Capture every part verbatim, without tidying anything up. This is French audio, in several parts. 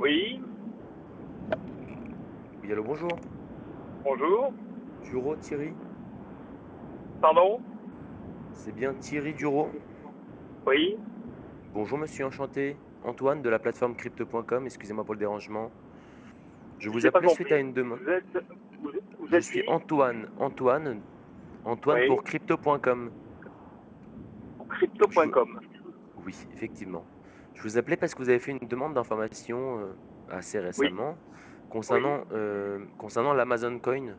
Oui, Oui, allô, bonjour. bonjour. Duro Thierry. Pardon? C'est bien Thierry Duro. Oui, Bonjour monsieur, enchanté. Antoine de la plateforme crypto point com, excusez-moi pour le dérangement. Je vous j'ai pas appelais suite à compris. une demande. Vous êtes, vous, vous Je êtes suis qui? Antoine, Antoine, Antoine Oui, pour crypto point com. Je vous- crypto point com. Oui, effectivement. Je vous appelais parce que vous avez fait une demande d'information euh, assez Oui, récemment oui, concernant, euh, concernant l'Amazon Coin.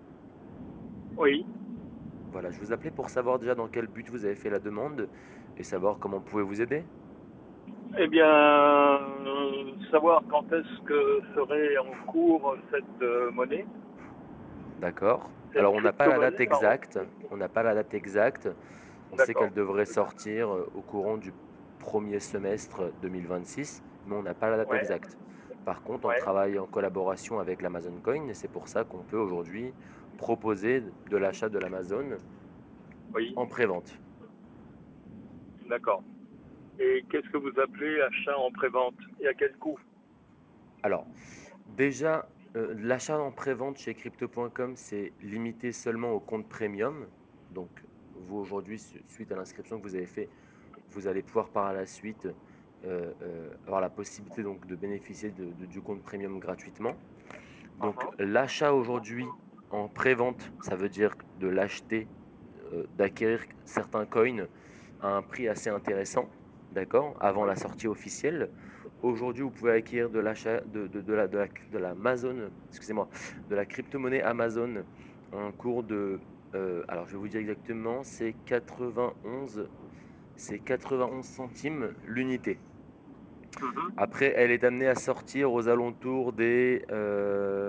oui. Voilà, je vous appelais pour savoir déjà dans quel but vous avez fait la demande et savoir comment on pouvait vous aider. Eh bien, euh, savoir quand est-ce que serait en cours cette euh, monnaie, D'accord. cette Alors on n'a pas la date crypto-monnaie, pardon. exacte. On n'a pas la date exacte. On sait D'accord, qu'elle devrait sortir euh, au courant du premier semestre deux mille vingt-six, mais on n'a pas la date ouais, exacte. Par contre, on ouais, travaille en collaboration avec l'Amazon Coin et c'est pour ça qu'on peut aujourd'hui proposer de l'achat de l'Amazon oui, en pré-vente. d'accord. Et qu'est-ce que vous appelez achat en prévente et à quel coût? Alors, déjà, euh, l'achat en pré-vente chez crypto point com, c'est limité seulement au compte premium. Donc, vous aujourd'hui, su- suite à l'inscription que vous avez fait, vous allez pouvoir par la suite euh, euh, avoir la possibilité donc de bénéficier de- de- du compte premium gratuitement. Ah, Donc ah, l'achat aujourd'hui en pré-vente, ça veut dire de l'acheter, euh, d'acquérir certains coins à un prix assez intéressant, d'accord, avant la oui, sortie officielle. Aujourd'hui, vous pouvez acquérir de l'achat de, de, de la, de la, de la Amazon, excusez-moi, de la crypto-monnaie Amazon à un cours de, euh, alors je vais vous dire exactement, c'est quatre-vingt-onze c'est quatre-vingt-onze centimes l'unité. mhm, Après, elle est amenée à sortir aux alentours des euh,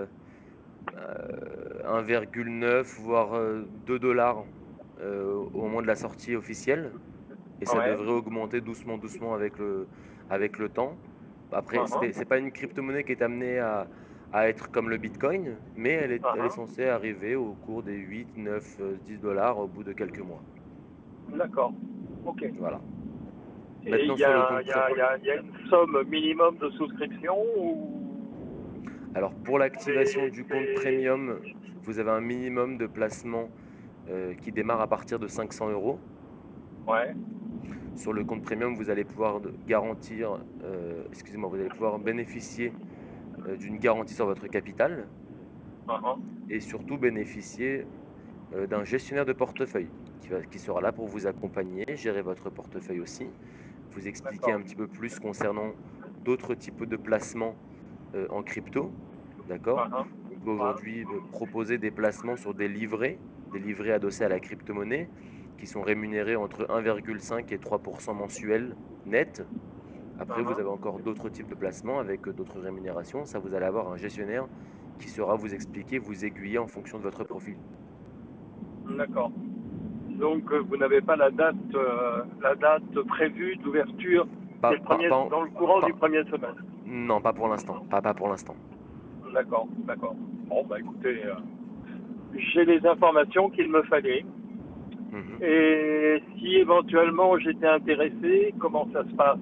euh, un virgule neuf voire euh, deux dollars euh, au moment de la sortie officielle. Et ça ouais, devrait augmenter doucement, doucement avec le, avec le temps. Après, ah, ah, c'est pas une crypto-monnaie qui est amenée à, à être comme le Bitcoin, mais elle est, ah, elle est ah. censée arriver au cours des huit neuf euh, dix dollars au bout de quelques mois. D'accord, ok. Voilà. Et il Maintenant y sur le a, compte il y, pré... a, il y, a, il y a une somme minimum de souscription ou Alors pour l'activation c'est... du compte c'est- premium, vous avez un minimum de placement euh, qui démarre à partir de cinq cents euros. Ouais. Sur le compte premium, vous allez pouvoir de- garantir, euh, excusez-moi, vous allez pouvoir bénéficier euh, d'une garantie sur votre capital Ah, ah. et surtout bénéficier euh, d'un gestionnaire de portefeuille qui va, qui sera là pour vous accompagner, gérer votre portefeuille aussi, vous expliquer D'accord. un petit peu plus concernant d'autres types de placements euh, en crypto. Ah, D'accord? ah. On peut Ouais. aujourd'hui euh, proposer des placements sur des livrets, des livrets adossés à la crypto-monnaie, qui sont rémunérés entre un virgule cinq et trois pour cent mensuels net. Après, Ah, vous ah. avez encore d'autres types de placements avec euh, d'autres rémunérations. Ça, vous allez avoir un gestionnaire qui saura vous expliquer, vous aiguiller en fonction de votre profil. D'accord. Donc euh, vous n'avez pas la date, euh, la date prévue d'ouverture Pas, dès le pas, premier, pas, en- dans le courant du pas- premier semestre. non, pas pour l'instant. Pas, pas pour l'instant. D'accord, d'accord. Bon bah écoutez, euh, j'ai les informations qu'il me fallait. Mhm. Et si éventuellement j'étais intéressé, comment ça se passe?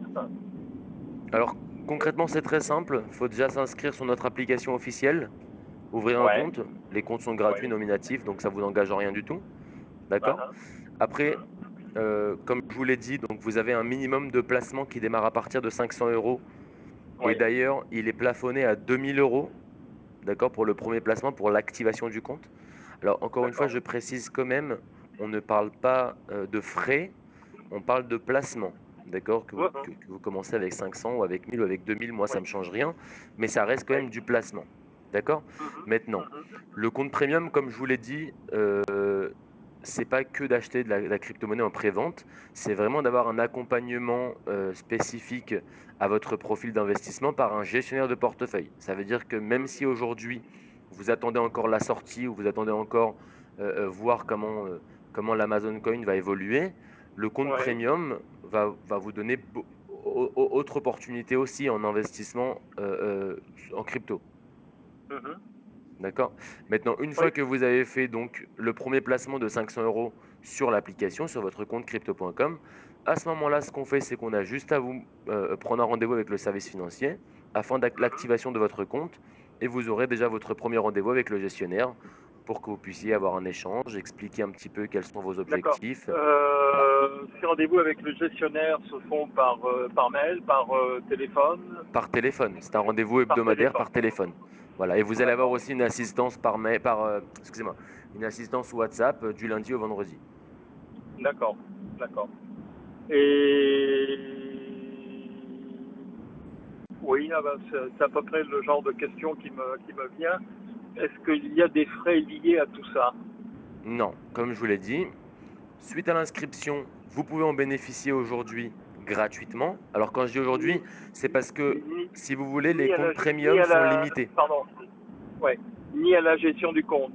Alors, concrètement, c'est très simple. Il faut déjà s'inscrire sur notre application officielle, ouvrir un Ouais, compte. Les comptes sont ouais. gratuits, nominatifs, donc ça vous engage en rien du tout. Ah, D'accord? ah. Après, Hmm. euh, comme je vous l'ai dit, donc vous avez un minimum de placement qui démarre à partir de cinq cents euros. Et Oui, d'ailleurs, il est plafonné à deux mille euros, d'accord, pour le premier placement, pour l'activation du compte. Alors, encore une fois, d'accord. je précise quand même, on ne parle pas euh, de frais, on parle de placement. D'accord? Que vous, que, Mhm. que vous commencez avec cinq cents ou avec mille ou avec deux mille, moi, ça Oui, ne me change rien, mais ça reste quand oui. même du placement. D'accord? Mhm. Maintenant, Mhm. le compte premium, comme je vous l'ai dit, euh, c'est pas que d'acheter de la, de la crypto-monnaie en pré-vente, c'est vraiment d'avoir un accompagnement euh, spécifique à votre profil d'investissement par un gestionnaire de portefeuille. Ça veut dire que même si aujourd'hui vous attendez encore la sortie ou vous attendez encore euh, euh, voir comment, euh, comment l'Amazon Coin va évoluer, le compte Ouais. premium va, va vous donner beau- au- au- autre opportunité aussi en investissement euh, euh, en crypto. Mhm. D'accord? Maintenant, une fois Oui. que vous avez fait donc le premier placement de cinq cents euros sur l'application, sur votre compte crypto point com, à ce moment-là, ce qu'on fait, c'est qu'on a juste à vous euh, prendre un rendez-vous avec le service financier. afin l'activation de votre compte et vous aurez déjà votre premier rendez-vous avec le gestionnaire pour que vous puissiez avoir un échange, expliquer un petit peu quels sont vos D'accord. objectifs. Voilà. Euh, ces rendez-vous avec le gestionnaire se font par, euh, par mail, par euh, téléphone, Par téléphone, c'est un rendez-vous par hebdomadaire téléphone. par téléphone. Voilà, et vous allez avoir D'accord. aussi une assistance par mail, par, euh, excusez-moi, une assistance WhatsApp euh, du lundi au vendredi. D'accord. D'accord. Et oui, ah ben, c'est c'est à peu près le genre de question qui me, qui me vient. Est-ce qu'il y a des frais liés à tout ça? Non, comme je vous l'ai dit, suite à l'inscription, vous pouvez en bénéficier aujourd'hui gratuitement. Alors quand je dis Ni, aujourd'hui, c'est parce que ni, si vous voulez, les ni à la, comptes ni premium à sont la, limités. pardon, ouais, ni à la gestion du compte.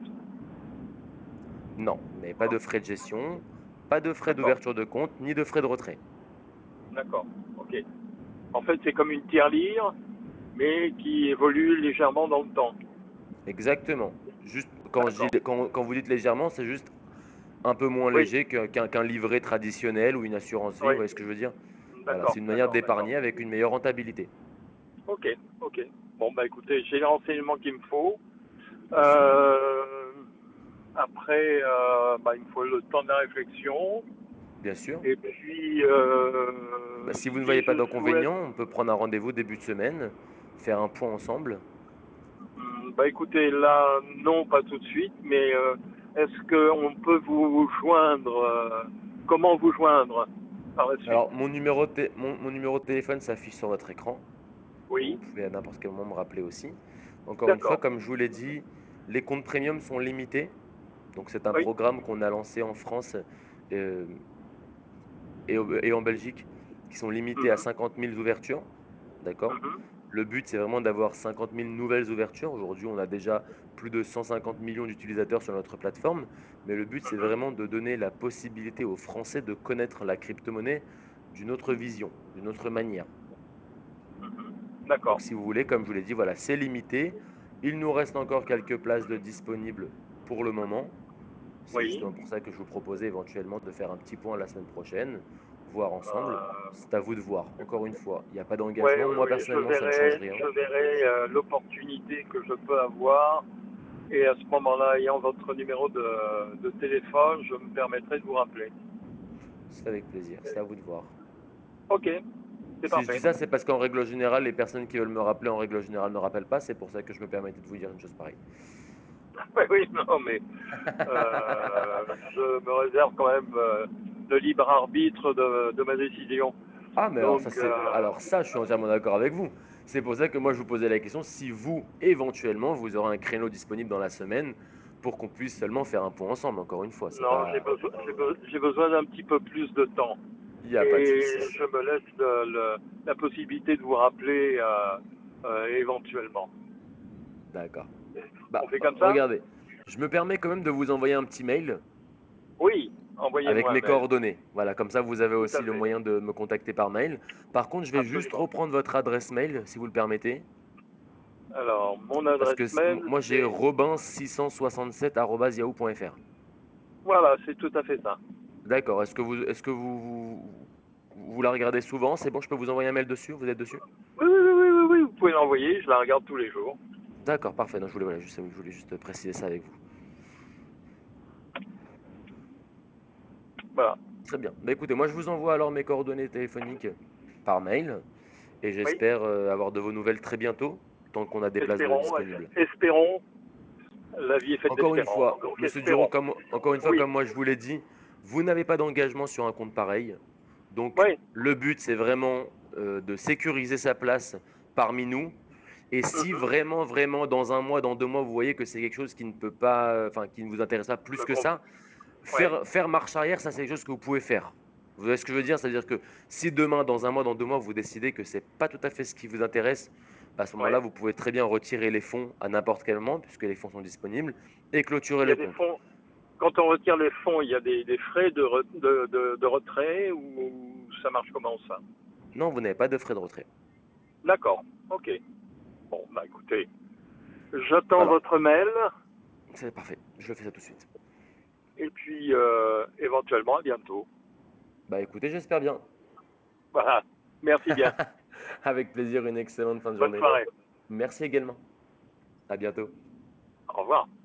Non, vous n'avez pas de frais de gestion, pas de frais D'accord. d'ouverture de compte, ni de frais de retrait. D'accord. Ok. En fait, c'est comme une tirelire, mais qui évolue légèrement dans le temps. Exactement. Juste quand, je D'accord. dis, quand, quand vous dites légèrement, c'est juste un peu moins Oui. léger qu'un qu'un qu'un livret traditionnel ou une assurance vie, vous Oui. voyez ce que je veux dire? Voilà, D'accord. c'est une manière D'accord. D'accord. d'épargner avec une meilleure rentabilité. Ok. Ok. Bon, bah écoutez, j'ai les renseignements qu'il me faut. Bah, super, Euh, après, euh, bah, il me faut le temps de la réflexion. bien sûr. Et puis, euh, Bah, si vous ne si voyez pas je souhaite, d'inconvénient, on peut prendre un rendez-vous début de semaine, faire un point ensemble. hum, bah écoutez, là, non, pas tout de suite, mais euh, est-ce qu'on peut vous joindre euh, comment vous joindre par la suite? Alors, mon numéro de, té- mon, mon numéro de téléphone s'affiche sur votre écran. Vous Oui, pouvez à n'importe quel moment me rappeler aussi. Encore une fois, d'accord. comme je vous l'ai dit, les comptes premium sont limités. Donc, c'est un Oui, programme qu'on a lancé en France euh, et, au- et en Belgique qui sont limités à mhm, cinquante mille ouvertures. D'accord? mhm, Le but, c'est vraiment d'avoir cinquante mille nouvelles ouvertures. Aujourd'hui, on a déjà plus de cent cinquante millions d'utilisateurs sur notre plateforme. Mais le but, c'est mhm, vraiment de donner la possibilité aux Français de connaître la crypto-monnaie d'une autre vision, d'une autre manière. d'accord. Donc, si vous voulez, comme je vous l'ai dit, voilà, c'est limité. Il nous reste encore quelques places de disponibles pour le moment. C'est Oui. justement pour ça que je vous proposais éventuellement de faire un petit point la semaine prochaine, voir ensemble. Euh, C'est à vous de voir. Encore une fois, il n'y a pas oui, d'engagement. oui, Moi, oui, je personnellement, ça ne change verrai, rien. je verrai euh, l'opportunité que je peux avoir. Et à ce moment-là, ayant votre numéro de, de téléphone, je me permettrai de vous rappeler. C'est avec plaisir. C'est à vous de voir. Ok, c'est Si je parfait. dis ça, c'est parce qu'en règle générale, les personnes qui veulent me rappeler, en règle générale, ne rappellent pas. C'est pour ça que je me permettais de vous dire une chose pareille. Oui, oui, non, mais euh, je me réserve quand même euh, le libre arbitre de, de ma décision. Ah, mais alors ça, Donc, c'est, euh, alors ça, je suis entièrement d'accord avec vous. C'est pour ça que moi, je vous posais la question si vous, éventuellement, vous aurez un créneau disponible dans la semaine pour qu'on puisse seulement faire un point ensemble. Encore une fois, c'est non, j'ai pas, besoin, j'ai be- j'ai besoin d'un petit peu plus de temps. il n'y a pas de Et souci. je me laisse le- le- la possibilité de vous rappeler euh, euh, éventuellement. D'accord. On Bah, fait euh, comme ça? regardez, je me permets quand même de vous envoyer un petit mail Oui, avec envoyez-moi un mes mail. coordonnées. Voilà, comme ça, vous avez Tout à aussi le fait, moyen de me contacter par mail. Par contre, je vais juste absolument. reprendre votre adresse mail, si vous le permettez. Alors, mon Parce adresse que c- mail, moi, j'ai c'est... robin six cent soixante-sept arobase yahoo point fr. Voilà, c'est tout à fait ça. D'accord. Est-ce que vous, est-ce que vous, vous, vous la regardez souvent? C'est bon, je peux vous envoyer un mail dessus? Vous êtes dessus? Oui, oui, oui, oui, oui, oui, vous pouvez l'envoyer, je la regarde tous les jours. D'accord, parfait. Non, je voulais, voilà, juste, je voulais juste préciser ça avec vous. Voilà. Très bien. Bah, écoutez, moi, je vous envoie alors mes coordonnées téléphoniques par mail et Oui, j'espère euh, avoir de vos nouvelles très bientôt, tant qu'on a des places de espérons, disponibles. espérons. La vie est faite Encore une d'espérance, fois, donc Monsieur Duron, espérons. comme, encore une fois, Oui, comme moi je vous l'ai dit, vous n'avez pas d'engagement sur un compte pareil. Donc, oui. le but, c'est vraiment euh, de sécuriser sa place parmi nous. Et si Mhm. vraiment, vraiment, dans un mois, dans deux mois, vous voyez que c'est quelque chose qui ne peut pas, enfin, qui ne vous intéresse pas plus Le que groupe. ça, Ouais, faire, faire marche arrière, ça, c'est quelque chose que vous pouvez faire. Vous voyez ce que je veux dire? C'est-à-dire que si demain, dans un mois, dans deux mois, vous décidez que c'est pas tout à fait ce qui vous intéresse, bah, à ce moment-là, ouais. vous pouvez très bien retirer les fonds à n'importe quel moment, puisque les fonds sont disponibles, et clôturer Il y a le des compte. fonds. Quand on retire les fonds, il y a des, des frais de, re- de, de, de retrait ou ça marche comment ça? Non, vous n'avez pas de frais de retrait. D'accord, ok. Bon, bah écoutez, j'attends Voilà, votre mail c'est parfait. Je fais ça tout de suite. et puis euh, éventuellement à bientôt. Bah écoutez, j'espère bien. Voilà, merci bien. Avec plaisir, une excellente fin de Bonne journée. soirée. Merci également. À bientôt. Au revoir.